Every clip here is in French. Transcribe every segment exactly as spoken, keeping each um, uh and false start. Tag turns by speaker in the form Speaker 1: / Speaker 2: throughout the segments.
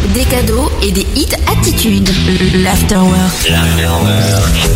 Speaker 1: des cadeaux et des hits attitude. L'Afterwork.
Speaker 2: L'Afterwork.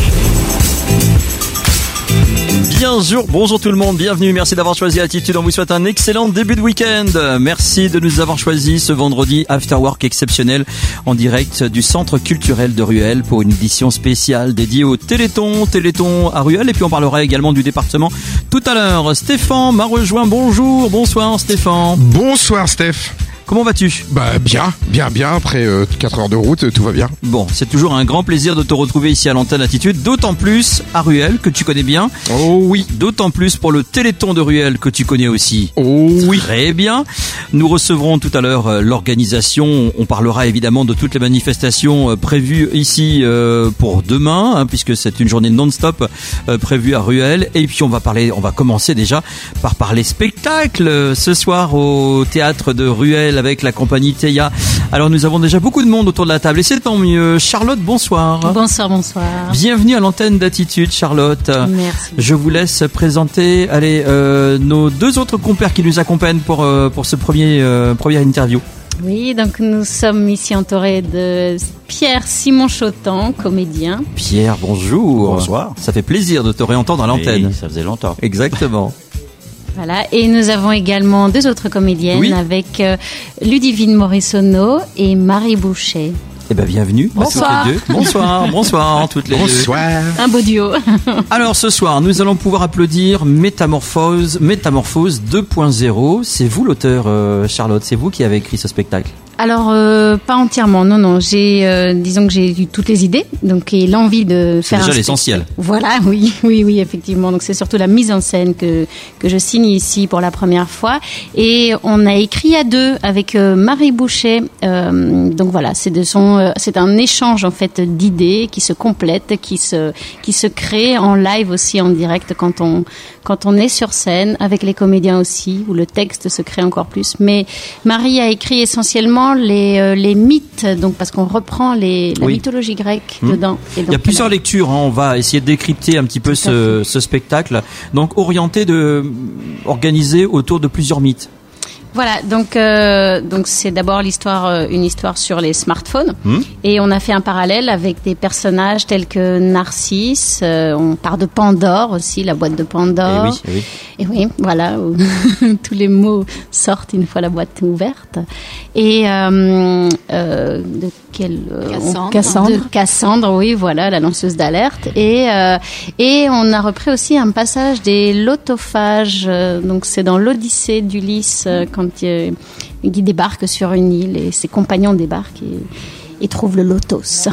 Speaker 3: Bonjour, bonjour tout le monde, bienvenue, merci d'avoir choisi Attitude, on vous souhaite un excellent début de week-end. Merci de nous avoir choisi ce vendredi Afterwork exceptionnel en direct du Centre culturel de Ruelle pour une édition spéciale dédiée au Téléthon, Téléthon à Ruelle, et puis on parlera également du département tout à l'heure. Stéphane m'a rejoint, bonjour, bonsoir Stéphane.
Speaker 4: Bonsoir Steph.
Speaker 3: Comment vas-tu ?
Speaker 4: Bah bien, bien, bien, après euh, quatre heures de route, tout va bien.
Speaker 3: Bon, c'est toujours un grand plaisir de te retrouver ici à l'antenne Attitude, d'autant plus à Ruelle, que tu connais bien.
Speaker 4: Oh oui.
Speaker 3: D'autant plus pour le Téléthon de Ruelle, que tu connais aussi.
Speaker 4: Oh oui.
Speaker 3: Très bien. Nous recevrons tout à l'heure euh, l'organisation. On parlera évidemment de toutes les manifestations euh, prévues ici euh, pour demain, hein, puisque c'est une journée non-stop euh, prévue à Ruelle. Et puis on va parler, on va commencer déjà par parler spectacle euh, ce soir au théâtre de Ruelle avec la compagnie Théa. Alors nous avons déjà beaucoup de monde autour de la table et c'est tant mieux. Charlotte, bonsoir.
Speaker 5: Bonsoir, bonsoir.
Speaker 3: Bienvenue à l'antenne d'Attitude, Charlotte.
Speaker 5: Merci.
Speaker 3: Je vous laisse présenter allez, euh, nos deux autres compères qui nous accompagnent pour, euh, pour ce premier euh, première interview.
Speaker 5: Oui, donc nous sommes ici entourés de Pierre Simon Chotan, comédien.
Speaker 3: Pierre, bonjour.
Speaker 2: Bonsoir.
Speaker 3: Ça fait plaisir de te réentendre à l'antenne.
Speaker 2: Oui, ça faisait longtemps.
Speaker 3: Exactement.
Speaker 5: Voilà, et nous avons également deux autres comédiennes
Speaker 3: oui.
Speaker 5: avec euh, Ludivine Morisonneau et Marie Boucher.
Speaker 3: Eh bien, bienvenue.
Speaker 5: Bonsoir.
Speaker 3: À toutes les deux. Bonsoir, bonsoir, toutes les
Speaker 4: Bonsoir.
Speaker 3: deux.
Speaker 5: Un beau duo.
Speaker 3: Alors, ce soir, nous allons pouvoir applaudir Métamorphose, Métamorphose deux point zéro. C'est vous l'auteur, euh, Charlotte, c'est vous qui avez écrit ce spectacle.
Speaker 5: Alors, euh, pas entièrement, non, non. J'ai, euh, disons que j'ai eu toutes les idées, donc et l'envie de
Speaker 3: C'est
Speaker 5: faire.
Speaker 3: déjà
Speaker 5: un
Speaker 3: l'essentiel.
Speaker 5: spectacle. Voilà, oui, oui, oui, effectivement. Donc c'est surtout la mise en scène que que je signe ici pour la première fois, et on a écrit à deux avec euh, Marie Boucher. Euh, donc voilà, c'est de son, euh, c'est un échange en fait d'idées qui se complètent, qui se qui se crée en live aussi en direct quand on quand on est sur scène avec les comédiens aussi, où le texte se crée encore plus. Mais Marie a écrit essentiellement les, euh, les mythes, donc parce qu'on reprend les, la
Speaker 3: oui.
Speaker 5: mythologie grecque
Speaker 3: Mmh.
Speaker 5: dedans. Et donc,
Speaker 3: Il y a plusieurs
Speaker 5: elle
Speaker 3: lectures, hein. On va essayer de décrypter un petit peu ce, ce spectacle, donc orienté, de, organisé autour de plusieurs mythes.
Speaker 5: Voilà, donc euh, donc c'est d'abord l'histoire, euh, une histoire sur les smartphones,
Speaker 3: Mmh.
Speaker 5: et on a fait un parallèle avec des personnages tels que Narcisse. Euh, on part de Pandore aussi, la boîte de Pandore.
Speaker 3: Eh oui, eh oui.
Speaker 5: Et oui, voilà, où tous les mots sortent une fois la boîte ouverte. Et euh, euh, de quelle euh,
Speaker 6: Cassandre.
Speaker 5: on- Cassandre. De Cassandre, oui, voilà, la lanceuse d'alerte. Et euh, et on a repris aussi un passage des lotophages. euh, Donc c'est dans l'Odyssée d'Ulysse euh, quand euh, il débarque sur une île et ses compagnons débarquent et, et trouvent le lotos.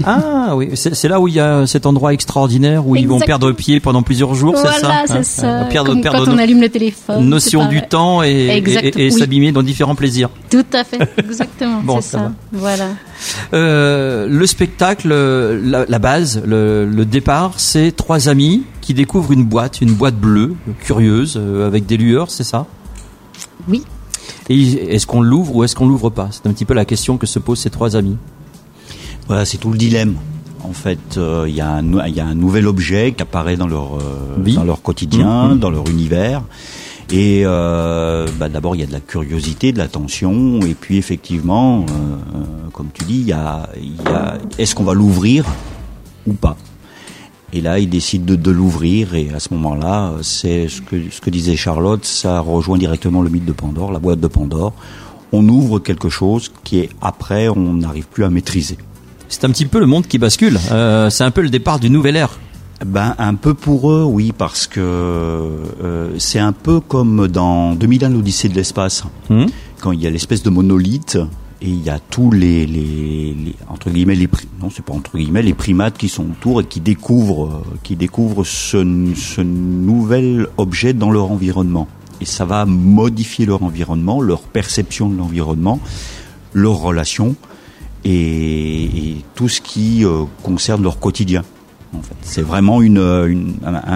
Speaker 3: Ah oui, c'est, c'est là où il y a cet endroit extraordinaire où ils vont
Speaker 5: Exactement.
Speaker 3: perdre pied pendant plusieurs jours,
Speaker 5: Voilà,
Speaker 3: c'est ça
Speaker 5: c'est
Speaker 3: hein
Speaker 5: ça.
Speaker 3: Perdre,
Speaker 5: Comme
Speaker 3: perdre
Speaker 5: quand on
Speaker 3: no-
Speaker 5: allume le téléphone.
Speaker 3: notion
Speaker 5: c'est
Speaker 3: du
Speaker 5: pareil.
Speaker 3: temps et, et,
Speaker 5: Exact,
Speaker 3: et- et
Speaker 5: oui.
Speaker 3: s'abîmer dans différents plaisirs.
Speaker 5: Tout à fait, exactement,
Speaker 3: Bon,
Speaker 5: c'est
Speaker 3: ça
Speaker 5: ça.
Speaker 3: va.
Speaker 5: Voilà.
Speaker 3: Euh, le spectacle, euh, la, la base, le, le départ, c'est trois amis qui découvrent une boîte, une boîte bleue, curieuse, euh, avec des lueurs, c'est ça ?
Speaker 5: Oui.
Speaker 3: Et est-ce qu'on l'ouvre ou est-ce qu'on l'ouvre pas ? C'est un petit peu la question que se posent ces trois amis.
Speaker 2: Voilà, c'est tout le dilemme. En fait, il euh, y, y a un nouvel objet qui apparaît dans leur, euh,
Speaker 3: Oui.
Speaker 2: dans leur quotidien,
Speaker 3: Mmh.
Speaker 2: dans leur univers. Et euh, bah, d'abord, il y a de la curiosité, de l'attention. Et puis, effectivement, euh, euh, comme tu dis, il y a, y a, est-ce qu'on va l'ouvrir ou pas ? Et là, ils décident de, de l'ouvrir. Et à ce moment-là, c'est ce que, ce que disait Charlotte, ça rejoint directement le mythe de Pandore, la boîte de Pandore. On ouvre quelque chose qui est, après, on n'arrive plus à maîtriser.
Speaker 3: C'est un petit peu le monde qui bascule. Euh, c'est un peu le départ d'une nouvelle ère.
Speaker 2: Ben un peu pour eux, oui, parce que euh, c'est un peu comme dans deux mille un l'Odyssée de l'espace,
Speaker 3: Mmh.
Speaker 2: quand il y a l'espèce de monolithe et il y a tous les, les, les entre guillemets les pri- non c'est pas entre guillemets les primates qui sont autour et qui découvrent euh, qui découvrent ce, ce nouvel objet dans leur environnement, et ça va modifier leur environnement, leur perception de l'environnement, leurs relations et, et tout ce qui euh, concerne leur quotidien. En fait, c'est vraiment une, une un, un,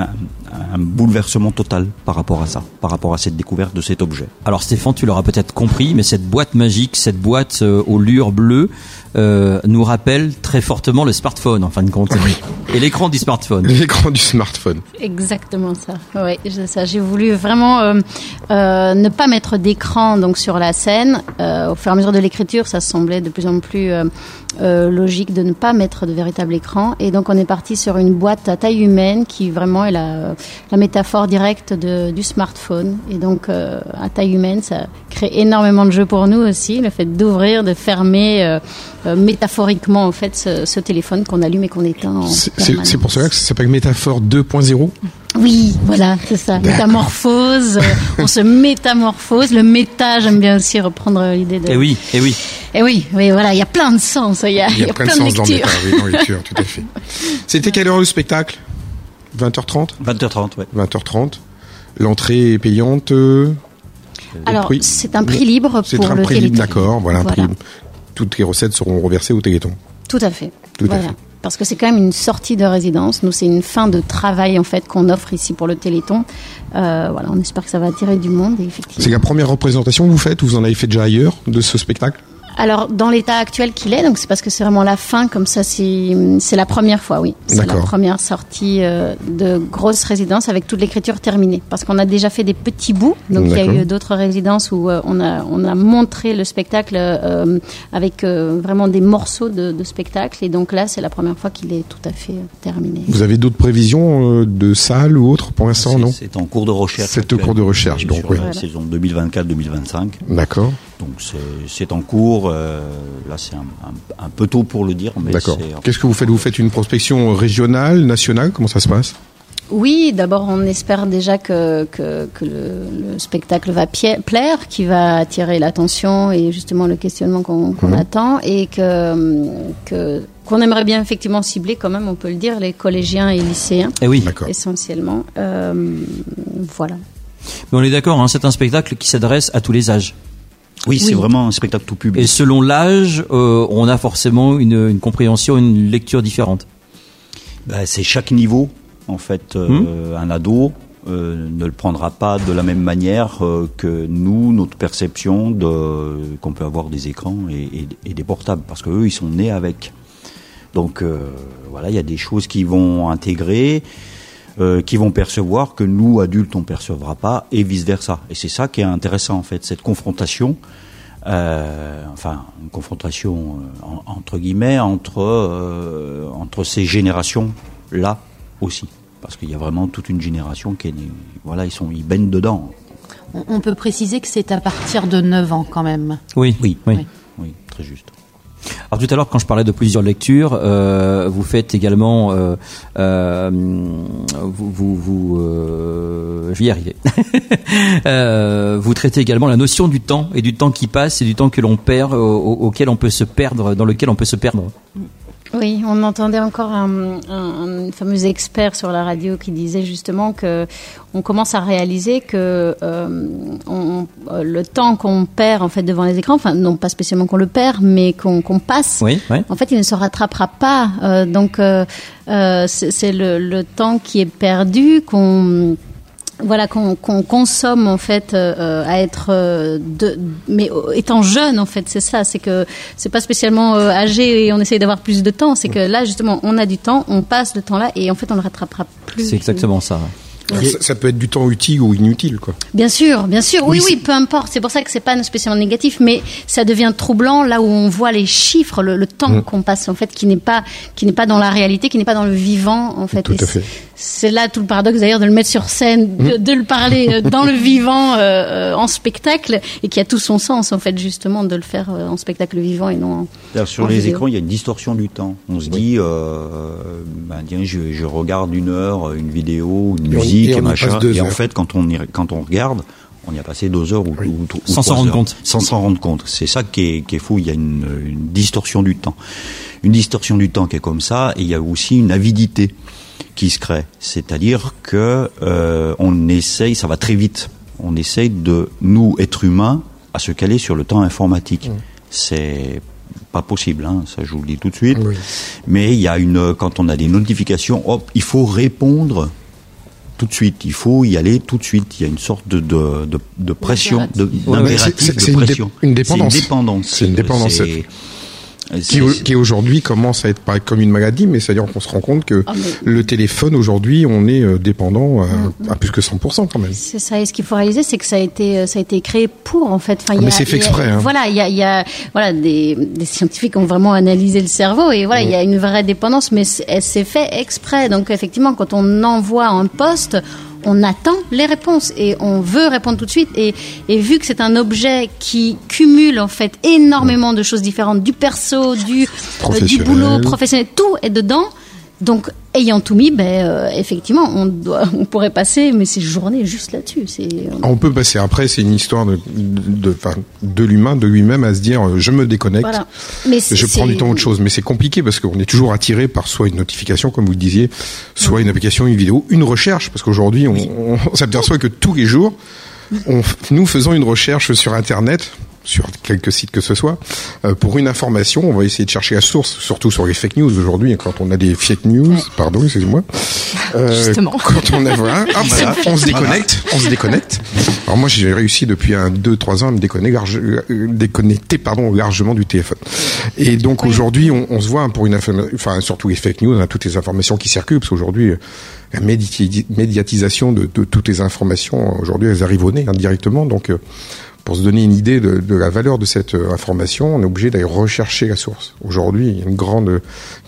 Speaker 2: un bouleversement total par rapport à ça, par rapport à cette découverte de cet objet.
Speaker 3: Alors Stéphane, tu l'auras peut-être compris, mais cette boîte magique, cette boîte euh, aux lures bleues, euh, nous rappelle très fortement le smartphone, en fin de compte.
Speaker 4: Oui.
Speaker 3: Et l'écran du smartphone.
Speaker 4: L'écran du smartphone.
Speaker 5: Exactement ça. Oui, ça. J'ai voulu vraiment euh, euh, ne pas mettre d'écran donc sur la scène. Euh, au fur et à mesure de l'écriture, ça semblait de plus en plus euh, euh, logique de ne pas mettre de véritable écran. Et donc on est parti sur une boîte à taille humaine qui vraiment est la, la métaphore directe de, du smartphone. Et donc euh, à taille humaine, ça crée énormément de jeux pour nous aussi. Le fait d'ouvrir, de fermer euh, euh, métaphoriquement en fait ce, ce téléphone qu'on allume et qu'on éteint. En
Speaker 4: c'est, c'est, c'est pour cela que ça s'appelle Métaphore deux point zéro.
Speaker 5: Oui, voilà, c'est ça.
Speaker 4: D'accord.
Speaker 5: Métamorphose. euh, on se métamorphose. Le méta, j'aime bien aussi reprendre l'idée de.
Speaker 3: Eh oui, eh oui.
Speaker 5: Et oui, oui, voilà, il y a plein de sens. Il y a,
Speaker 4: Il y a,
Speaker 5: y a
Speaker 4: plein de
Speaker 5: plein de
Speaker 4: sens dans
Speaker 5: lectures.
Speaker 4: méta, oui, dans lecture, tout à fait. C'était quelle heure le spectacle ? vingt heures trente ?
Speaker 2: vingt heures trente, ouais.
Speaker 4: vingt heures trente. L'entrée est payante euh,
Speaker 5: Alors,
Speaker 4: prix-
Speaker 5: c'est un prix libre
Speaker 4: C'est
Speaker 5: pour
Speaker 4: un
Speaker 5: le
Speaker 4: prix libre,
Speaker 5: Téléthon.
Speaker 4: d'accord. Voilà, un
Speaker 5: Voilà.
Speaker 4: prix. Toutes les recettes seront reversées au Téléthon.
Speaker 5: Tout à fait.
Speaker 4: Tout à
Speaker 5: voilà.
Speaker 4: fait.
Speaker 5: Parce que c'est quand même une sortie de résidence. Nous, c'est une fin de travail en fait qu'on offre ici pour le Téléthon. Euh, voilà, on espère que ça va attirer du monde. Et effectivement.
Speaker 4: C'est la première représentation que vous faites ou vous en avez fait déjà ailleurs de ce spectacle ?
Speaker 5: Alors, dans l'état actuel qu'il est, donc c'est parce que c'est vraiment la fin, comme ça, c'est, c'est la première fois, oui. C'est
Speaker 4: D'accord.
Speaker 5: la première sortie euh, de grosse résidence avec toute l'écriture terminée. Parce qu'on a déjà fait des petits bouts, donc il y a
Speaker 4: D'accord.
Speaker 5: eu d'autres résidences où euh, on, a, on a montré le spectacle euh, avec euh, vraiment des morceaux de, de spectacle. Et donc là, c'est la première fois qu'il est tout à fait euh, terminé.
Speaker 4: Vous avez d'autres prévisions euh, de salles ou autres pour l'instant,
Speaker 2: C'est-
Speaker 4: non ?
Speaker 2: C'est en cours de recherche.
Speaker 4: C'est en cours de recherche, donc,
Speaker 2: sur
Speaker 4: oui.
Speaker 2: la
Speaker 5: Voilà.
Speaker 2: saison deux mille vingt-quatre deux mille vingt-cinq.
Speaker 4: D'accord.
Speaker 2: Donc c'est, c'est en cours. euh, là, c'est un, un, un peu tôt pour le dire, mais
Speaker 4: D'accord.
Speaker 2: c'est.
Speaker 4: Qu'est-ce que vous faites ? Vous faites une prospection régionale, nationale ? Comment ça se passe ?
Speaker 5: Oui, d'abord, on espère déjà que, que, que le, le spectacle va pi- plaire, qu'il va attirer l'attention et justement le questionnement qu'on, qu'on
Speaker 4: Mhm.
Speaker 5: attend, et que, que, qu'on aimerait bien effectivement cibler, quand même, on peut le dire, les collégiens et lycéens,
Speaker 3: Eh oui.
Speaker 4: D'accord.
Speaker 5: essentiellement. Euh, voilà.
Speaker 3: Mais on est d'accord, hein, c'est un spectacle qui s'adresse à tous les âges.
Speaker 2: Oui, c'est
Speaker 5: Oui.
Speaker 2: vraiment un spectacle tout public.
Speaker 3: Et selon l'âge, euh, on a forcément une, une compréhension, une lecture différente.
Speaker 2: Bah, c'est chaque niveau, en fait. Euh, Un ado euh, ne le prendra pas de la même manière euh, que nous, notre perception de qu'on peut avoir des écrans et, et, et des portables, parce que eux, ils sont nés avec. Donc euh, voilà, il y a des choses qui vont intégrer, euh, qui vont percevoir que nous, adultes, on percevra pas, et vice versa. Et c'est ça qui est intéressant, en fait, cette confrontation. Euh, enfin, une confrontation euh, en- entre guillemets entre euh, entre ces générations là aussi, parce qu'il y a vraiment toute une génération qui est, voilà, ils sont ils baignent dedans.
Speaker 6: On, on peut préciser que c'est à partir de neuf ans quand même.
Speaker 3: Oui,
Speaker 2: Oui,
Speaker 3: oui.
Speaker 6: Oui.
Speaker 2: oui, très juste.
Speaker 3: Alors tout à l'heure, quand je parlais de plusieurs lectures, euh, vous faites également, euh, euh, vous, vous, vous euh, je vais y arriver. euh, vous traitez également la notion du temps et du temps qui passe et du temps que l'on perd, au, au- auquel on peut se perdre, dans lequel on peut se perdre.
Speaker 5: Oui, on entendait encore un, un, un fameux expert sur la radio qui disait justement que on commence à réaliser que euh, on, euh, le temps qu'on perd en fait devant les écrans, enfin non pas spécialement qu'on le perd, mais qu'on, qu'on passe,
Speaker 3: Oui, oui.
Speaker 5: en fait il ne se rattrapera pas. Euh, donc euh, euh, c'est, c'est le, le temps qui est perdu qu'on voilà qu'on, qu'on consomme en fait euh, à être euh, de, mais euh, étant jeune en fait, c'est ça, c'est que c'est pas spécialement euh, âgé et on essaye d'avoir plus de temps, c'est que là justement on a du temps, on passe le temps là et en fait on le rattrapera plus.
Speaker 3: C'est exactement ça.
Speaker 4: Alors, ça, ça peut être du temps utile ou inutile, quoi.
Speaker 5: Bien sûr, bien sûr, oui,
Speaker 4: Oui,
Speaker 5: oui, peu importe. C'est pour ça que c'est pas spécialement négatif, mais ça devient troublant là où on voit les chiffres, le, le temps
Speaker 4: Mm.
Speaker 5: qu'on passe en fait, qui n'est pas, qui n'est pas dans la réalité, qui n'est pas dans le vivant en fait.
Speaker 4: Tout
Speaker 5: Et
Speaker 4: à fait.
Speaker 5: C'est là tout le paradoxe d'ailleurs de le mettre sur scène, de, de le parler euh, dans le vivant euh, euh, en spectacle, et qui a tout son sens en fait justement de le faire euh, en spectacle vivant et non en,
Speaker 2: D'ailleurs, sur
Speaker 5: en
Speaker 2: les
Speaker 5: vidéo.
Speaker 2: écrans, il y a une distorsion du temps. On se dit, euh, ben, tiens, je, je regarde une heure, une vidéo, une
Speaker 4: Et on-
Speaker 2: musique
Speaker 4: et on
Speaker 2: et
Speaker 4: y
Speaker 2: machin.
Speaker 4: passe deux
Speaker 2: Et en
Speaker 4: heures.
Speaker 2: fait, quand on y, quand on regarde, on y a passé deux heures ou,
Speaker 4: Oui.
Speaker 2: ou- ou
Speaker 3: Sans s'en
Speaker 2: trois
Speaker 3: rendre
Speaker 2: heures.
Speaker 3: compte.
Speaker 2: Sans s'en rendre compte. C'est ça qui est, qui est fou. Il y a une, une distorsion du temps. Une distorsion du temps qui est comme ça, et il y a aussi une avidité qui se crée. C'est-à-dire que euh, on essaye, ça va très vite. On essaye de nous, êtres humains, à se caler sur le temps informatique. C'est pas possible, hein, ça je vous le dis tout de suite.
Speaker 4: Oui.
Speaker 2: Mais il y a une, quand on a des notifications, hop, il faut répondre tout de suite. Il faut y aller tout de suite. Il y a une sorte de de de, de pression, de, d'impératif,
Speaker 4: c'est, c'est,
Speaker 2: de pression.
Speaker 4: Une, dé- une dépendance.
Speaker 2: C'est une dépendance.
Speaker 4: C'est une dépendance.
Speaker 2: C'est,
Speaker 4: Qui, qui aujourd'hui commence à être pas comme une maladie, mais c'est-à-dire qu'on se rend compte que
Speaker 5: Ah, mais-
Speaker 4: le téléphone aujourd'hui, on est euh, dépendant à, à plus que cent pour cent quand même.
Speaker 5: C'est ça. Et ce qu'il faut réaliser, c'est que ça a été, ça a été créé pour, en fait. Enfin, il y
Speaker 4: Mais
Speaker 5: a-
Speaker 4: c'est fait
Speaker 5: il y a-
Speaker 4: exprès, hein.
Speaker 5: Voilà, il y a, il y a, voilà, des, des scientifiques ont vraiment analysé le cerveau et voilà, il y a une vraie dépendance, mais c'est, elle s'est fait exprès. Donc, effectivement, quand on envoie un poste, on attend les réponses et on veut répondre tout de suite. Et, et vu que c'est un objet qui cumule en fait énormément de choses différentes, du perso, du, euh, du
Speaker 4: Professionnel.
Speaker 5: boulot professionnel, tout est dedans. Donc, ayant tout mis, ben, euh, effectivement, on, doit, on pourrait passer, mais ces journées juste là-dessus. C'est, euh,
Speaker 4: On peut passer après, c'est une histoire de, de, de, enfin, de l'humain, de lui-même à se dire, euh, je me déconnecte,
Speaker 5: voilà. Mais c'est,
Speaker 4: je prends
Speaker 5: c'est-
Speaker 4: du temps autre chose. Mais c'est compliqué parce qu'on est toujours attiré par soit une notification, comme vous le disiez, soit une application, une vidéo, une recherche, parce qu'aujourd'hui, on, on s'aperçoit que tous les jours, on, nous faisons une recherche sur Internet, sur quelques sites que ce soit, euh, pour une information, on va essayer de chercher la source, surtout sur les fake news aujourd'hui, quand on a des fake news, pardon, excusez-moi. Euh,
Speaker 6: Justement.
Speaker 4: Quand on a, voilà, hop, voilà, on se déconnecte, on se déconnecte. Alors moi, j'ai réussi depuis un, deux, trois ans à me déconnecter, large, euh, déconnecter, pardon, largement du téléphone. Et donc aujourd'hui, on, on se voit pour une, informa- enfin, surtout les fake news, on a toutes les informations qui circulent, parce qu'aujourd'hui, la médi- médiatisation de, de toutes les informations, aujourd'hui, elles arrivent au nez, hein, directement, donc, euh, pour se donner une idée de, de la valeur de cette euh, information, on est obligé d'aller rechercher la source. Aujourd'hui, il y a une grande,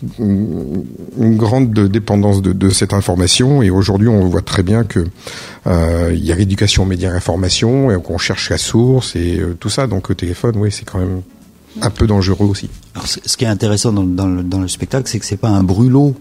Speaker 4: une, une grande dépendance de, de cette information, et aujourd'hui, on voit très bien que euh, il y a l'éducation aux médias et l'information, et qu'on cherche la source et euh, tout ça. Donc, le téléphone, oui, c'est quand même un peu dangereux aussi.
Speaker 2: Alors, c- ce qui est intéressant dans, dans, le, dans le spectacle, c'est que c'est pas un brûlot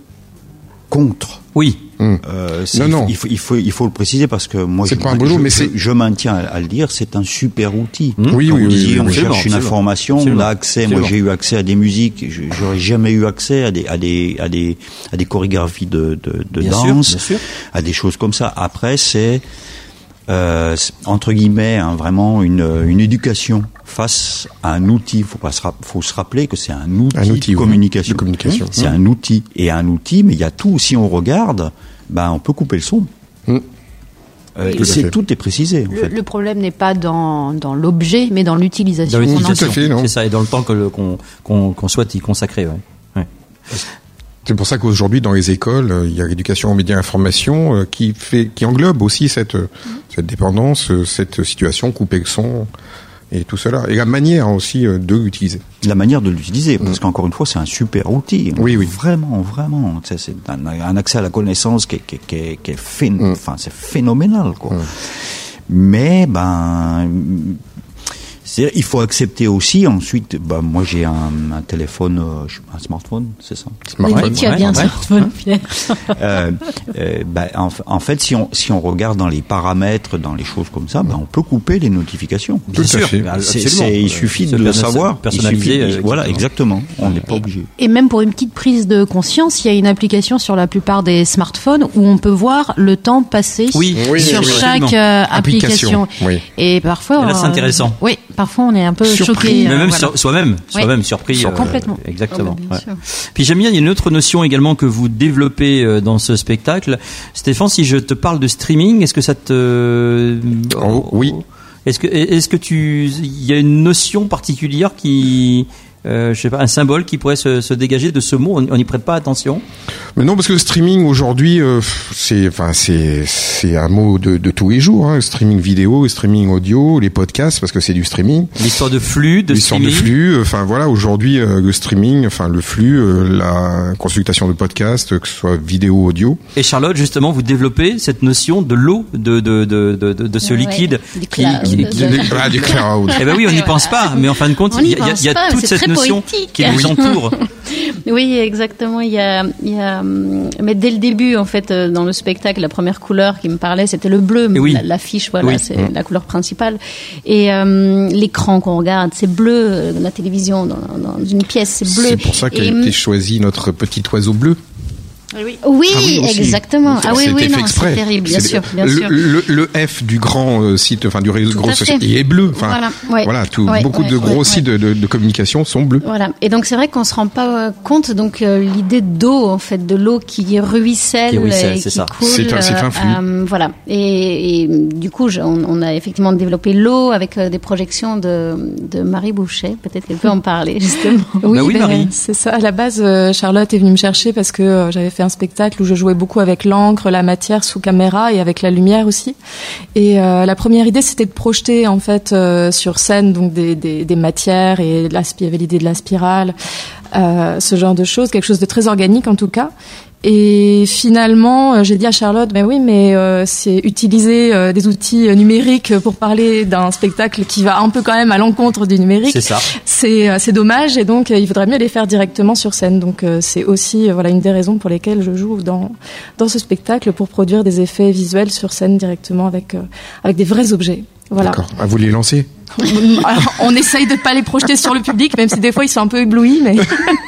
Speaker 2: contre.
Speaker 3: Oui.
Speaker 2: Euh, c'est-
Speaker 4: Non, non.
Speaker 2: Il faut, il faut, il faut le préciser parce que moi,
Speaker 4: C'est
Speaker 2: je,
Speaker 4: pas un brûlot,
Speaker 2: je,
Speaker 4: mais
Speaker 2: je-
Speaker 4: c'est-
Speaker 2: je maintiens à, à le dire, c'est un super outil.
Speaker 3: Mmh.
Speaker 4: Oui,
Speaker 2: Comme
Speaker 4: oui,
Speaker 2: vous
Speaker 4: oui,
Speaker 2: disiez,
Speaker 4: oui,
Speaker 2: on
Speaker 4: oui.
Speaker 2: cherche
Speaker 3: Absolument,
Speaker 2: une
Speaker 3: absolument.
Speaker 2: information, on
Speaker 3: Absolument.
Speaker 2: a accès.
Speaker 3: Absolument.
Speaker 2: Moi, j'ai eu accès à des musiques, je- j'aurais jamais eu accès à des, à des, à des, à des chorégraphies de, de, de
Speaker 3: Bien sûr,
Speaker 2: danse,
Speaker 3: bien sûr.
Speaker 2: à des choses comme ça. Après, c'est euh, c'est, entre guillemets, hein, vraiment une, une éducation face à un outil. Il faut pas se, rap- faut se rappeler que c'est un outil,
Speaker 4: Un outil,
Speaker 2: de
Speaker 4: oui,
Speaker 2: communication.
Speaker 4: de communication.
Speaker 2: C'est
Speaker 4: Mmh.
Speaker 2: un outil et un outil, mais il y a tout. Si on regarde, ben on peut couper le son.
Speaker 4: Mmh.
Speaker 2: Euh,
Speaker 4: Tout à
Speaker 2: c'est
Speaker 4: fait.
Speaker 2: tout est précisé. En
Speaker 6: Le,
Speaker 2: fait.
Speaker 6: le problème n'est pas dans, dans l'objet, mais dans l'utilisation.
Speaker 3: Dans
Speaker 6: qu'on en
Speaker 3: l'utilisation.
Speaker 4: Tout à fait, non.
Speaker 3: C'est ça, et dans le temps que le- qu'on, qu'on, qu'on souhaite y consacrer. Ouais. Ouais.
Speaker 4: C'est pour ça qu'aujourd'hui, dans les écoles, euh, il y a l'éducation aux médias et information euh, qui fait, qui englobe aussi cette, euh, cette dépendance, euh, cette situation, couper le son et tout cela. Et la manière aussi euh, de l'utiliser.
Speaker 2: La manière de l'utiliser, parce qu'encore une fois, c'est un super outil.
Speaker 4: Oui, oui.
Speaker 2: Vraiment, vraiment. C'est, c'est un, un accès à la connaissance qui est, qui est, qui est, qui est phé-
Speaker 4: Mm.
Speaker 2: enfin, c'est phénoménal, quoi.
Speaker 4: Mm.
Speaker 2: Mais, ben, c'est, il faut accepter aussi, ensuite, ben, moi j'ai un, un téléphone, euh, je sais pas, un smartphone, c'est ça?
Speaker 5: Oui,
Speaker 4: Smartphone.
Speaker 5: tu as
Speaker 3: ouais,
Speaker 5: bien
Speaker 3: ouais.
Speaker 5: ça, smartphone, Pierre.
Speaker 2: euh, euh, ben, en, en fait, si on, si on regarde dans les paramètres, dans les choses comme ça, ben, on peut couper les notifications.
Speaker 4: Tout à
Speaker 3: sûr.
Speaker 4: fait.
Speaker 2: C'est,
Speaker 3: Absolument.
Speaker 2: c'est- il suffit
Speaker 3: Se
Speaker 2: de le
Speaker 3: perso-
Speaker 2: savoir. Il
Speaker 3: personnaliser,
Speaker 2: suffit-
Speaker 3: euh,
Speaker 2: voilà, exactement. On n'est pas obligé.
Speaker 6: Et même pour une petite prise de conscience, il y a une application sur la plupart des smartphones où on peut voir le temps passé
Speaker 3: Oui,
Speaker 4: Oui,
Speaker 6: sur
Speaker 4: oui, oui.
Speaker 6: chaque
Speaker 3: Absolument.
Speaker 6: euh,
Speaker 4: Application,
Speaker 6: application.
Speaker 4: oui.
Speaker 6: Et parfois,
Speaker 3: Et là, c'est
Speaker 6: euh,
Speaker 3: intéressant.
Speaker 6: oui, parfois on est un peu
Speaker 4: Surpris.
Speaker 6: choqué.
Speaker 3: Mais
Speaker 6: euh,
Speaker 3: même
Speaker 6: voilà.
Speaker 3: sur- soi-même,
Speaker 6: Oui.
Speaker 3: soi-même surpris.
Speaker 6: Sur- complètement.
Speaker 3: Exactement.
Speaker 5: Ah bah, bien
Speaker 3: ouais.
Speaker 5: sûr.
Speaker 3: Puis j'aime bien, il y a une autre notion également que vous développez euh, dans ce spectacle. Stéphane, si je te parle de streaming, est-ce que ça te...
Speaker 4: Oh, oui.
Speaker 3: Est-ce que, est-ce que tu, il y a une notion particulière qui, euh, je sais pas, un symbole qui pourrait se, se dégager de ce mot? On n'y prête pas attention.
Speaker 4: Mais non, parce que le streaming aujourd'hui, euh, c'est, enfin, c'est, c'est un mot de, de tous les jours. Hein. Le streaming vidéo, le streaming audio, les podcasts, parce que c'est du streaming.
Speaker 3: L'histoire de flux, de
Speaker 4: L'histoire
Speaker 3: streaming.
Speaker 4: de flux. euh, Enfin voilà, aujourd'hui, euh, le streaming, enfin le flux, euh, la consultation de podcasts, que ce soit vidéo, audio.
Speaker 3: Et Charlotte, justement, vous développez cette notion de l'eau, de, de, de, de, de, de ce
Speaker 5: Ouais,
Speaker 3: liquide
Speaker 5: du
Speaker 3: qui,
Speaker 5: cloud.
Speaker 3: qui-
Speaker 5: De-
Speaker 3: qui-
Speaker 5: de-
Speaker 4: Ah, du cloud.
Speaker 3: eh ben oui, on n'y
Speaker 5: Voilà.
Speaker 3: pense pas, mais en fin de compte,
Speaker 5: On
Speaker 3: il
Speaker 5: n'y
Speaker 3: y a, il y a-
Speaker 5: pense
Speaker 3: il y a
Speaker 5: pas,
Speaker 3: toute
Speaker 5: c'est
Speaker 3: cette
Speaker 5: très
Speaker 3: notion
Speaker 5: poétique.
Speaker 3: qui nous entoure.
Speaker 5: Oui, exactement. Il y a, il y a, hum, mais dès le début, en fait, euh, dans le spectacle, la première couleur qui me parlait, c'était le bleu.
Speaker 3: Et oui.
Speaker 5: La- L'affiche, voilà,
Speaker 3: Oui.
Speaker 5: c'est la couleur principale. Et euh, l'écran qu'on regarde, c'est bleu. euh, La télévision dans, dans une pièce, c'est bleu.
Speaker 4: C'est pour ça qu'a
Speaker 5: Et,
Speaker 4: été choisi notre petit oiseau bleu.
Speaker 5: Oui,
Speaker 4: Ah oui, aussi.
Speaker 5: exactement. Ah oui,
Speaker 4: C'était
Speaker 5: oui,
Speaker 4: fait
Speaker 5: non,
Speaker 4: exprès.
Speaker 5: c'est terrible, bien
Speaker 4: C'est
Speaker 5: sûr, bien
Speaker 4: le,
Speaker 5: sûr.
Speaker 4: Le, le F du grand euh, site, enfin du réseau
Speaker 5: Tout
Speaker 4: gros
Speaker 5: à fait.
Speaker 4: social, il est bleu. Enfin,
Speaker 5: Voilà, ouais.
Speaker 4: voilà, tout,
Speaker 5: Ouais,
Speaker 4: beaucoup
Speaker 5: ouais,
Speaker 4: de gros
Speaker 5: ouais,
Speaker 4: sites
Speaker 5: ouais.
Speaker 4: de, de, de communication sont bleus.
Speaker 5: Voilà. Et donc c'est vrai qu'on se rend pas euh, compte donc euh, l'idée d'eau en fait, de l'eau qui ruisselle,
Speaker 3: Qui ruisselle,
Speaker 5: et
Speaker 3: c'est
Speaker 5: qui
Speaker 3: ça.
Speaker 5: coule.
Speaker 4: C'est un- c'est un flux.
Speaker 5: euh, voilà. Et, et du coup, je- on, on a effectivement développé l'eau avec euh, des projections de, de Marie Boucher. Peut-être qu'elle peut en parler justement.
Speaker 3: Bah oui, Marie.
Speaker 7: c'est ça. À la base, euh, Charlotte est venue me chercher parce que euh, j'avais fait un spectacle où je jouais beaucoup avec l'encre, la matière sous caméra et avec la lumière aussi. Et euh, la première idée, c'était de projeter en fait euh, sur scène donc des, des, des matières et la, il y avait l'idée de la spirale, euh, ce genre de choses, quelque chose de très organique en tout cas. Et finalement, euh, j'ai dit à Charlotte, ben oui, mais euh, c'est utiliser euh, des outils euh, numériques pour parler d'un spectacle qui va un peu quand même à l'encontre du numérique.
Speaker 3: C'est ça.
Speaker 7: C'est euh, c'est dommage et donc euh, il faudrait mieux les faire directement sur scène. Donc euh, c'est aussi euh, voilà une des raisons pour lesquelles je joue dans dans ce spectacle pour produire des effets visuels sur scène directement avec euh, avec des vrais objets. Voilà.
Speaker 4: D'accord. À vous de les lancer.
Speaker 7: Alors, on essaye de pas les projeter sur le public, même si des fois ils sont un peu éblouis, mais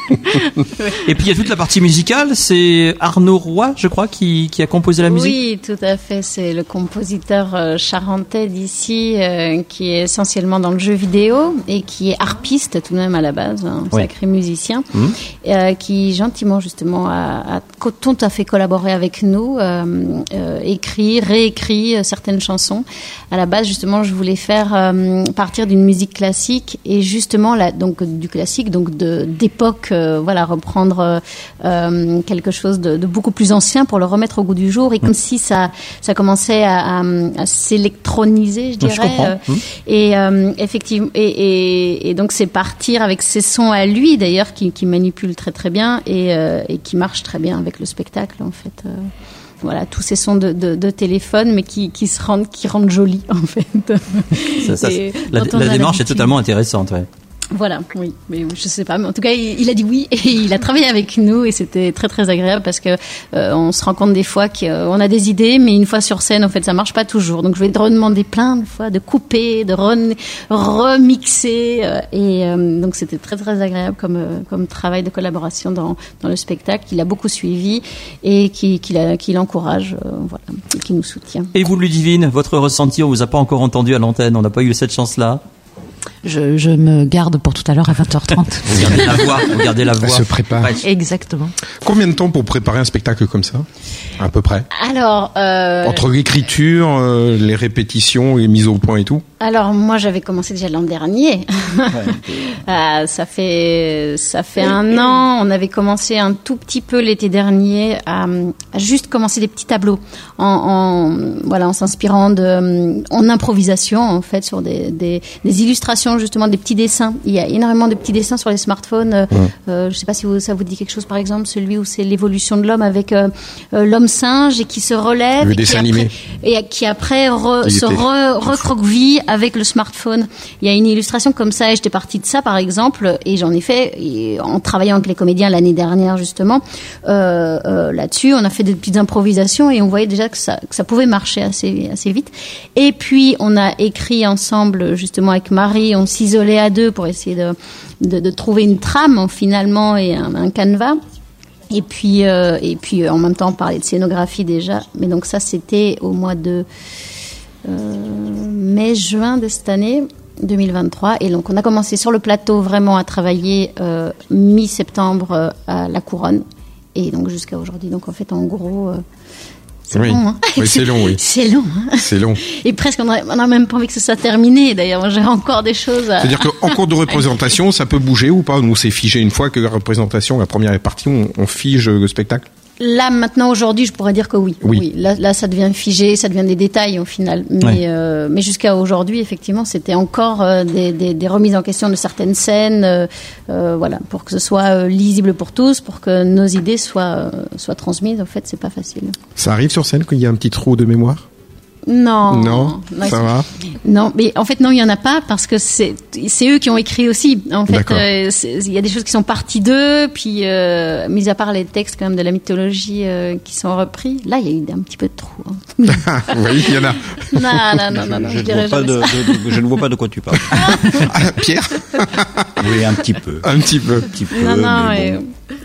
Speaker 3: Et puis il y a toute la partie musicale, c'est Arnaud Roy, je crois, qui, qui a composé la musique.
Speaker 5: Oui, tout à fait. C'est le compositeur euh, charentais d'ici euh, qui est essentiellement dans le jeu vidéo et qui est harpiste tout de même à la base, un
Speaker 3: Oui.
Speaker 5: sacré musicien,
Speaker 3: Mmh.
Speaker 5: euh, qui gentiment justement a, a co- tout à fait collaboré avec nous, euh, euh, écrit, réécrit euh, certaines chansons. À la base, justement, je voulais faire euh, partir d'une musique classique et justement là, donc du classique, donc de d'époque, euh, voilà, reprendre euh, euh, quelque chose de, de beaucoup plus ancien pour le remettre au goût du jour et comme si ça ça commençait à, à, à s'électroniser, je
Speaker 3: Je
Speaker 5: dirais.
Speaker 3: comprends.
Speaker 5: euh,
Speaker 3: Mmh.
Speaker 5: et euh, effectivement, et, et, et donc c'est partir avec ses sons à lui d'ailleurs qui, qui manipule très très bien et, euh, et qui marche très bien avec le spectacle en fait. Euh, voilà, tous ces sons de, de, de téléphone, mais qui, qui se rendent, qui rendent jolis en fait.
Speaker 3: Ça, ça,
Speaker 5: Et
Speaker 3: la,
Speaker 5: dont on
Speaker 3: la
Speaker 5: a
Speaker 3: démarche est
Speaker 5: l'habitude.
Speaker 3: totalement intéressante. Ouais.
Speaker 5: Voilà, oui, mais je sais pas, mais en tout cas, il, il a dit oui et il a travaillé avec nous et c'était très très agréable parce que euh, on se rend compte des fois qu'on a des idées, mais une fois sur scène, en fait, ça marche pas toujours. Donc, je vais te redemander plein de fois de couper, de re- remixer euh, et euh, donc c'était très très agréable comme euh, comme travail de collaboration dans dans le spectacle. Il a beaucoup suivi et qui qui la- qui l'encourage, euh, voilà, et qui nous soutient.
Speaker 3: Et vous, Ludivine, votre ressenti, on vous a pas encore entendu à l'antenne, on n'a pas eu cette chance-là.
Speaker 6: Je, je me garde pour tout à l'heure à vingt heures trente.
Speaker 3: Vous gardez la voix, vous gardez la
Speaker 4: Elle
Speaker 3: voix.
Speaker 4: se prépare.
Speaker 3: Ouais.
Speaker 6: Exactement.
Speaker 4: Combien de temps pour préparer un spectacle comme ça? À peu près.
Speaker 5: Alors, euh,
Speaker 4: Entre l'écriture, euh, les répétitions, les mises au point et tout.
Speaker 5: Alors moi j'avais commencé déjà l'an dernier. Ah, ça fait ça fait un an. On avait commencé un tout petit peu l'été dernier à, à juste commencer des petits tableaux en, en voilà en s'inspirant de en improvisation en fait sur des, des des illustrations justement des petits dessins. Il y a énormément de petits dessins sur les smartphones. Euh, euh, je sais pas si vous, ça vous dit quelque chose par exemple celui où c'est l'évolution de l'homme avec euh, euh, l'homme singe et qui se relève
Speaker 4: Le
Speaker 5: et qui
Speaker 4: dessin
Speaker 5: après-
Speaker 4: animé.
Speaker 5: et qui après re-
Speaker 4: Il
Speaker 5: se
Speaker 4: était-
Speaker 5: re- recroqueville avec le smartphone. Il y a une illustration comme ça et j'étais partie de ça par exemple et j'en ai fait et en travaillant avec les comédiens l'année dernière justement euh, euh, là-dessus. On a fait des petites improvisations et on voyait déjà que ça, que ça pouvait marcher assez, assez vite. Et puis on a écrit ensemble justement avec Marie, on s'isolait à deux pour essayer de, de, de trouver une trame finalement et un, un canevas. Et puis, euh, et puis euh, en même temps, on parlait de scénographie déjà. Mais donc ça, c'était au mois de euh, mai-juin de cette année, deux mille vingt-trois. Et donc, on a commencé sur le plateau vraiment à travailler euh, mi-septembre euh, à La Couronne. Et donc, jusqu'à aujourd'hui. Donc, en fait, en gros, euh, c'est
Speaker 4: Oui.
Speaker 5: long. Hein.
Speaker 4: Oui, c'est long, oui.
Speaker 5: C'est long. Hein.
Speaker 4: C'est long.
Speaker 5: Et presque, on n'a même pas envie que ce soit terminé. D'ailleurs, j'ai encore des choses à...
Speaker 4: C'est-à-dire qu'en cours de représentation, ça peut bouger ou pas? Nous, c'est figé une fois que la représentation, la première est partie, on, on fige le spectacle.
Speaker 5: Là, maintenant, aujourd'hui, je pourrais dire que oui.
Speaker 4: Oui.
Speaker 5: Là, là, ça devient figé, ça devient des détails au final. Mais,
Speaker 3: Ouais.
Speaker 5: euh, mais jusqu'à aujourd'hui, effectivement, c'était encore euh, des, des, des remises en question de certaines scènes, euh, euh, voilà, pour que ce soit euh, lisible pour tous, pour que nos idées soient, euh, soient transmises. En fait, c'est pas facile.
Speaker 4: Ça arrive sur scène qu'il y a un petit trou de mémoire?
Speaker 5: Non.
Speaker 4: Non,
Speaker 5: Non,
Speaker 4: ça
Speaker 5: ils-
Speaker 4: va.
Speaker 5: Non, mais en fait non, il y en a pas parce que c'est c'est eux qui ont écrit aussi. En fait,
Speaker 4: D'accord.
Speaker 5: euh, c'est- il y a des choses qui sont parties d'eux, puis euh, mis à part les textes quand même de la mythologie euh, qui sont repris, là il y a eu un petit peu de trous. Hein.
Speaker 4: Oui, il y en a.
Speaker 5: Non, non, non, non, non,
Speaker 2: je,
Speaker 5: je
Speaker 2: ne
Speaker 5: dirais
Speaker 2: vois pas
Speaker 5: jamais
Speaker 2: de,
Speaker 5: ça.
Speaker 2: de- de- je ne vois pas de quoi tu parles.
Speaker 4: Ah, Pierre?
Speaker 2: Oui, un petit peu.
Speaker 4: Un petit peu.
Speaker 2: Un petit peu,
Speaker 5: Non, non,
Speaker 2: mais
Speaker 5: et-
Speaker 2: bon.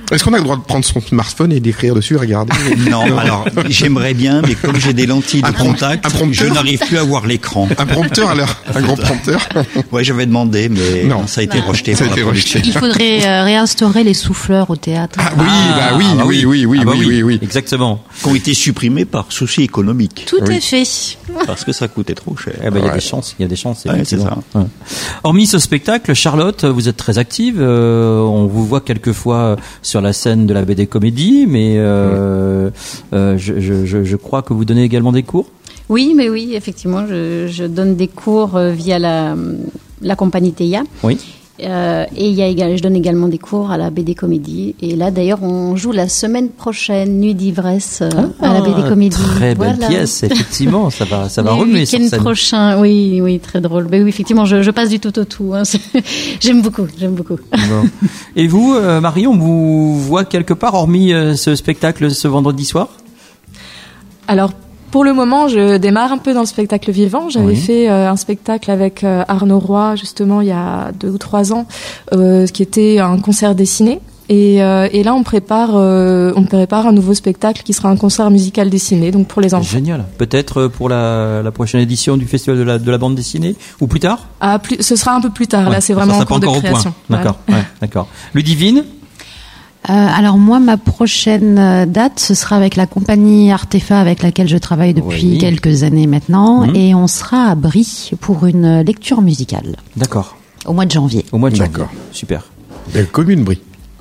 Speaker 4: Est-ce qu'on a le droit de prendre son smartphone et d'écrire dessus, regarder?
Speaker 2: Non, alors j'aimerais bien, mais comme j'ai des lentilles de contact, je n'arrive plus à voir l'écran.
Speaker 4: Un prompteur alors, un grand prompteur.
Speaker 2: Ouais, j'avais demandé, mais
Speaker 4: non,
Speaker 2: ça a été
Speaker 5: non.
Speaker 2: rejeté
Speaker 4: Ça
Speaker 2: par
Speaker 4: a été
Speaker 2: la production.
Speaker 6: Il faudrait euh, réinstaurer les souffleurs au théâtre.
Speaker 4: Ah oui, bah oui,
Speaker 3: Ah, bah
Speaker 4: oui, oui, oui,
Speaker 3: Ah, bah
Speaker 4: oui, oui, oui.
Speaker 3: Exactement.
Speaker 2: Qui ont été supprimés par souci économique,
Speaker 6: Tout
Speaker 4: Oui.
Speaker 6: est fait.
Speaker 2: parce que ça coûtait trop cher.
Speaker 3: Eh ben, il y a
Speaker 4: Ouais.
Speaker 3: des chances, il y a des chances.
Speaker 2: Ouais,
Speaker 3: effectivement.
Speaker 2: c'est
Speaker 3: Ouais. Hormis ce spectacle, Charlotte, vous êtes très active. euh, on vous voit quelquefois sur la scène de la B D Comédie, mais euh, euh, je, je, je, je crois que vous donnez également des cours.
Speaker 5: Oui, mais oui, effectivement, je, je donne des cours euh, via la, la compagnie Théa.
Speaker 3: Oui.
Speaker 5: Euh, et il y a également, je donne également des cours à la B D Comédie. Et là, d'ailleurs, on joue la semaine prochaine, Nuit d'ivresse, euh, à la B D Comédie.
Speaker 3: Très belle
Speaker 5: Voilà.
Speaker 3: pièce, effectivement. Ça va, ça va
Speaker 5: Le
Speaker 3: remuer sur
Speaker 5: week-end
Speaker 3: scène.
Speaker 5: prochain, oui, oui, très drôle. Ben oui, effectivement, je, je passe du tout au tout. Hein. C'est- J'aime beaucoup, j'aime beaucoup.
Speaker 3: Bon. Et vous, euh, Marie, on vous voit quelque part, hormis euh, ce spectacle ce vendredi soir?
Speaker 7: Alors, pour le moment, je démarre un peu dans le spectacle vivant. J'avais
Speaker 3: Oui.
Speaker 7: fait euh, un spectacle avec euh, Arnaud Roy, justement, il y a deux ou trois ans, euh, qui était un concert dessiné. Et, euh, et là, on prépare, euh, on prépare un nouveau spectacle qui sera un concert musical dessiné, donc pour les enfants.
Speaker 3: Génial. Peut-être euh, pour la, la prochaine édition du festival de la, de la bande dessinée ou plus tard.
Speaker 7: Ah, plus, ce sera un peu plus tard.
Speaker 3: Ouais,
Speaker 7: Là, c'est
Speaker 3: ça
Speaker 7: vraiment
Speaker 3: sera
Speaker 7: en cours
Speaker 3: pas
Speaker 7: de
Speaker 3: encore au point.
Speaker 7: création.
Speaker 3: D'accord. Ouais, d'accord. Ludivine.
Speaker 6: Euh, alors moi, ma prochaine euh, date, ce sera avec la compagnie Artefa avec laquelle je travaille depuis
Speaker 3: Oui.
Speaker 6: quelques années maintenant,
Speaker 3: Mhm.
Speaker 6: et on sera à Brie pour une lecture musicale
Speaker 3: D'accord.
Speaker 6: au mois de janvier.
Speaker 3: Au mois de janvier.
Speaker 4: D'accord.
Speaker 3: Super.
Speaker 4: La commune Brie.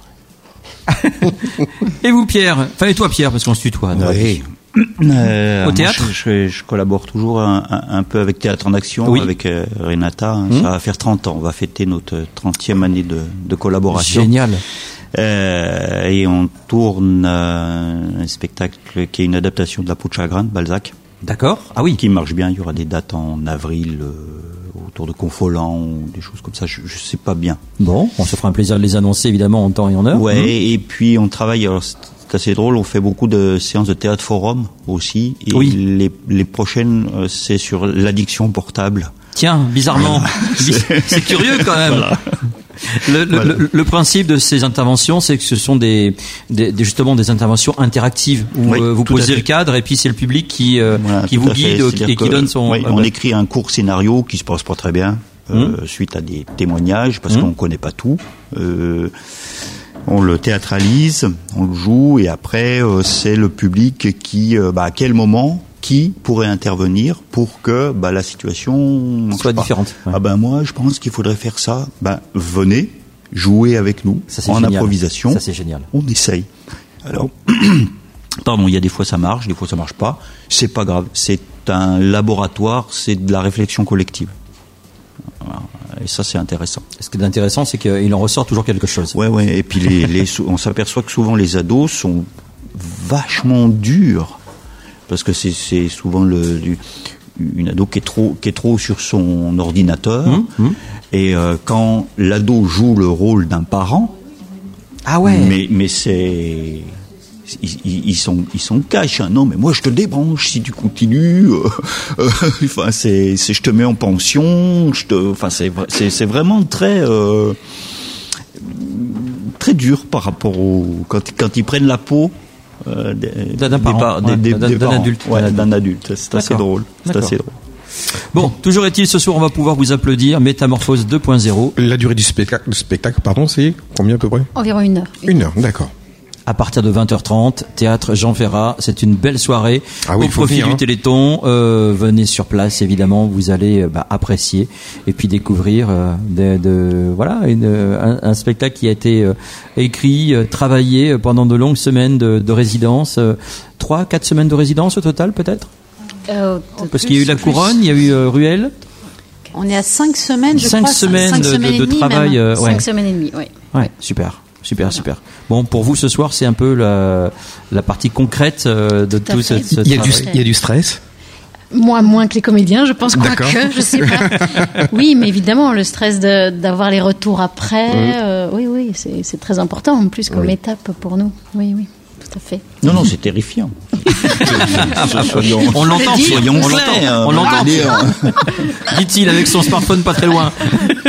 Speaker 3: Et vous, Pierre? Enfin, et toi, Pierre, parce qu'on se tutoie. dans la vie.
Speaker 2: Oui. Euh,
Speaker 3: Au
Speaker 2: moi,
Speaker 3: théâtre
Speaker 2: je, je, je collabore toujours un, un, un peu avec Théâtre en Action,
Speaker 3: Oui.
Speaker 2: avec euh, Renata. hein.
Speaker 3: Mmh.
Speaker 2: Ça va faire trente ans. On va fêter notre trentième année de, de collaboration.
Speaker 3: Génial.
Speaker 2: Euh, et on tourne euh, un spectacle qui est une adaptation de La peau de chagrin de Balzac,
Speaker 3: D'accord. Ah oui.
Speaker 2: qui marche bien. Il y aura des dates en avril euh, autour de Confolens ou des choses comme ça. Je, je sais pas bien.
Speaker 3: Bon, on se fera un plaisir de les annoncer évidemment en temps et en heure.
Speaker 2: Ouais.
Speaker 3: Mmh.
Speaker 2: Et puis on travaille. Alors c'est c'est assez drôle. On fait beaucoup de séances de théâtre forum aussi. Et
Speaker 3: Oui.
Speaker 2: les, les prochaines, euh, c'est sur l'addiction portable.
Speaker 3: Tiens, bizarrement, c'est c'est curieux quand même.
Speaker 2: Voilà.
Speaker 3: Le, le,
Speaker 2: Voilà.
Speaker 3: le- le principe de ces interventions, c'est que ce sont des, des, des- justement des interventions interactives où
Speaker 2: Oui,
Speaker 3: euh, vous
Speaker 2: tout à
Speaker 3: posez
Speaker 2: fait.
Speaker 3: le cadre et puis c'est le public qui euh,
Speaker 2: Voilà,
Speaker 3: qui
Speaker 2: tout
Speaker 3: vous
Speaker 2: à fait.
Speaker 3: guide
Speaker 2: C'est-à-dire
Speaker 3: et qui
Speaker 2: que,
Speaker 3: donne son.
Speaker 2: oui,
Speaker 3: Ah
Speaker 2: on
Speaker 3: bah.
Speaker 2: écrit un court scénario qui se passe pas très bien euh, suite à des témoignages parce
Speaker 3: Mmh.
Speaker 2: qu'on connaît pas tout. Euh, on le théâtralise, on le joue et après euh, c'est le public qui, euh, bah, à quel moment, qui pourrait intervenir pour que bah, la situation
Speaker 3: Soit
Speaker 2: je sais pas.
Speaker 3: différente, ouais.
Speaker 2: Ah ben moi je pense qu'il faudrait faire ça. Ben venez jouer avec nous
Speaker 3: Ça, c'est
Speaker 2: en
Speaker 3: génial.
Speaker 2: improvisation.
Speaker 3: Ça c'est génial.
Speaker 2: On essaye. Alors, pardon, il y a des fois ça marche, des fois ça marche pas. C'est pas grave. C'est un laboratoire, c'est de la réflexion collective. Voilà. Et ça, c'est intéressant.
Speaker 3: Ce qui est intéressant, c'est qu'il en ressort toujours quelque chose.
Speaker 2: Ouais, ouais. Et puis les, les, on s'aperçoit que souvent les ados sont vachement durs parce que c'est, c'est souvent le, du, une ado qui est trop, qui est trop sur son ordinateur.
Speaker 3: Mmh, mmh.
Speaker 2: Et euh, quand l'ado joue le rôle d'un parent,
Speaker 3: Ah ouais.
Speaker 2: mais, mais c'est, ils, ils, ils sont, ils sont cash. Hein. Non, mais moi je te débranche si tu continues. Euh, euh, enfin, c'est, c'est, je te mets en pension. Je te, enfin, c'est, c'est, c'est vraiment très, euh, très dur par rapport au quand, quand ils prennent la peau. Euh, des,
Speaker 3: D'un- d'un
Speaker 2: des
Speaker 3: parent,
Speaker 2: par- des-
Speaker 3: ouais,
Speaker 2: des-
Speaker 3: d'un-
Speaker 2: des
Speaker 3: d'un
Speaker 2: parents.
Speaker 3: adulte,
Speaker 2: Ouais,
Speaker 3: d'un
Speaker 2: d'un adulte. C'est assez
Speaker 3: D'accord.
Speaker 2: drôle. C'est
Speaker 3: D'accord.
Speaker 2: assez drôle.
Speaker 3: Bon, toujours est-il, ce soir, on va pouvoir vous applaudir. Métamorphose deux point zéro.
Speaker 4: La durée du spectacle, le spectacle, pardon, c'est combien à peu près?
Speaker 5: Environ une heure.
Speaker 4: Une heure, d'accord.
Speaker 3: À partir de vingt heures trente, théâtre Jean Ferrat, c'est une belle soirée.
Speaker 4: Ah oui,
Speaker 3: Au
Speaker 4: faut
Speaker 3: profit
Speaker 4: venir,
Speaker 3: du
Speaker 4: hein.
Speaker 3: Téléthon, euh, venez sur place, évidemment, vous allez euh, bah, apprécier et puis découvrir euh, de, de- voilà une, un, un spectacle qui a été euh, écrit, euh, travaillé euh, pendant de longues semaines de, de résidence, euh, trois, quatre semaines de résidence au total peut-être,
Speaker 5: Euh,
Speaker 3: parce qu'il y a eu la Couronne, il y a eu euh, Ruelle,
Speaker 6: On est à cinq semaines, je
Speaker 3: cinq
Speaker 6: crois.
Speaker 3: semaines
Speaker 6: cinq
Speaker 3: de,
Speaker 6: semaines
Speaker 3: de,
Speaker 6: et
Speaker 3: de
Speaker 6: demie
Speaker 3: travail.
Speaker 6: même.
Speaker 3: euh, ouais.
Speaker 5: Cinq semaines et demie, oui.
Speaker 3: Ouais, super. Super, super. Bon, pour vous ce soir, c'est un peu la, la partie concrète euh, de
Speaker 5: Tout à
Speaker 3: tout ce,
Speaker 5: fait.
Speaker 3: ce
Speaker 4: Il y a du,
Speaker 3: travail.
Speaker 4: il y a du stress.
Speaker 5: Moi, moins que les comédiens, je pense,
Speaker 4: D'accord.
Speaker 5: quoique, je sais pas. Oui, mais évidemment, le stress de, d'avoir les retours après, euh, oui, oui, c'est, c'est très important, en plus, comme
Speaker 4: Oui.
Speaker 5: étape pour nous. Oui, oui, tout à fait.
Speaker 2: Non, non, c'est terrifiant.
Speaker 3: On l'entend,
Speaker 2: soyons
Speaker 3: on
Speaker 2: clairs,
Speaker 3: l'entend, on l'entend. Dit-il avec son smartphone pas très loin.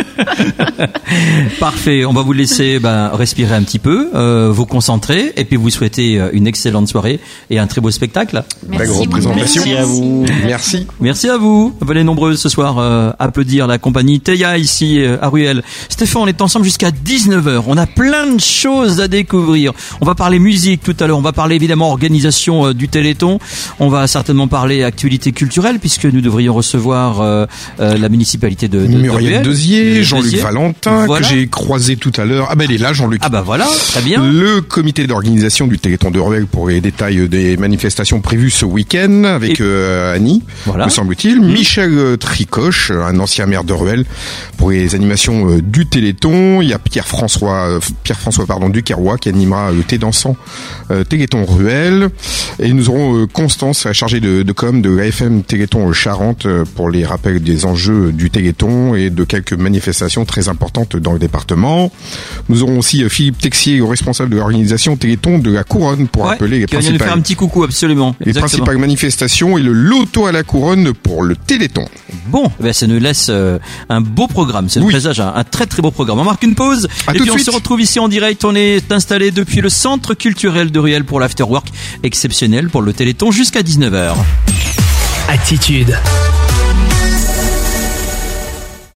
Speaker 3: Parfait, on va vous laisser ben, respirer un petit peu, euh, vous concentrer et puis vous souhaiter une excellente soirée et un très beau spectacle.
Speaker 4: Merci. Grosse présentation.
Speaker 2: Merci à vous.
Speaker 4: Merci.
Speaker 3: Merci à vous. Venez nombreux ce soir euh, applaudir la compagnie Théa ici euh, à Ruelle. Stéphane, on est ensemble jusqu'à dix-neuf heures. On a plein de choses à découvrir. On va parler musique tout à l'heure. On va parler évidemment organisation euh, du Téléthon. On va certainement parler actualité culturelle puisque nous devrions recevoir euh, euh, la municipalité de, de
Speaker 4: Muriel
Speaker 3: de
Speaker 4: Deusier, Jean-Luc Valentin,
Speaker 3: voilà.
Speaker 4: que j'ai croisé tout à l'heure. Ah ben il est là, Jean-Luc.
Speaker 3: Ah bah voilà, très bien.
Speaker 4: Le comité d'organisation du Téléthon de Ruelle pour les détails des manifestations prévues ce week-end avec
Speaker 3: Et...
Speaker 4: euh, Annie,
Speaker 3: voilà.
Speaker 4: me semble-t-il. Mmh. Michel Tricoche, un ancien maire de Ruelle, pour les animations euh, du Téléthon. Il y a Pierre-François, euh, Pierre-François pardon, Duquerrois qui animera le thé dansant euh, Téléthon Ruelle. Et nous aurons euh, Constance, la chargée de, de com de l'A F M Téléthon Charente, euh, pour les rappels des enjeux du Téléthon et de quelques manifestations très importantes dans le département. Nous aurons aussi euh, Philippe Texier, le responsable de l'organisation Téléthon de la Couronne, pour
Speaker 3: ouais,
Speaker 4: rappeler les
Speaker 3: qui va nous
Speaker 4: principales,
Speaker 3: faire un petit coucou, absolument.
Speaker 4: les
Speaker 3: Exactement.
Speaker 4: principales manifestations et le loto à la Couronne pour le Téléthon.
Speaker 3: Bon, ben ça nous laisse euh, un beau programme, ça nous
Speaker 4: Oui.
Speaker 3: présage un, un très très beau programme. On marque une pause
Speaker 4: À
Speaker 3: et
Speaker 4: tout
Speaker 3: puis
Speaker 4: de
Speaker 3: on
Speaker 4: suite.
Speaker 3: se retrouve ici en direct. On est installé depuis le centre culturel de Ruelle pour l'afterwork exceptionnel pour le Téléthon jusqu'à dix-neuf heures.
Speaker 8: Attitude.